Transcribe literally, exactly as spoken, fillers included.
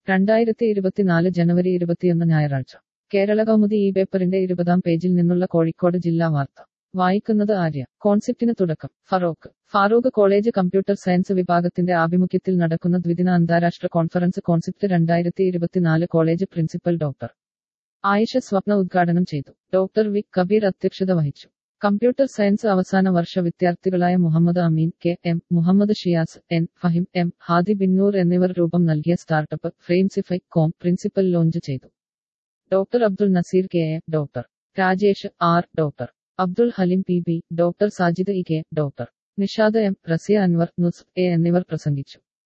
രണ്ടായിരത്തി ഇരുപത്തിനാല് ജനുവരി ഇരുപത്തിയൊന്ന് ഞായറാഴ്ച കേരള കൗമുദി ഈ പേപ്പറിന്റെ ഇരുപതാം പേജിൽ നിന്നുള്ള കോഴിക്കോട് ജില്ലാ വാർത്ത വായിക്കുന്നത് ആര്യ. കോൺസെപ്റ്റിന് തുടക്കം. Feroke Farook college computer science വിഭാഗത്തിന്റെ ആഭിമുഖ്യത്തിൽ നടക്കുന്ന ദ്വിദിന അന്താരാഷ്ട്ര കോൺഫറൻസ് കോൺസെപ്റ്റ് രണ്ടായിരത്തി ഇരുപത്തിനാല് college principal doctor Ayisha Swapna ഉദ്ഘാടനം ചെയ്തു. ഡോക്ടർ വി കബീർ അധ്യക്ഷത വഹിച്ചു. കമ്പ്യൂട്ടർ സയൻസ് അവസാന വർഷ വിദ്യാർത്ഥികളായ Muhammad Ameen, K M Muhammad Shiyas, N Fahim, M Hadi Binnoor എന്നിവർ രൂപം നൽകിയ startup Framesify com principal launch ചെയ്തു. Doctor Abdul Naseer K A, doctor Rajesh R, doctor Abdul Haleem P B, doctor Sajid E K, doctor Nishad M, Rasiya Anwar, Nus A എന്നിവർ പ്രസംഗിച്ചു.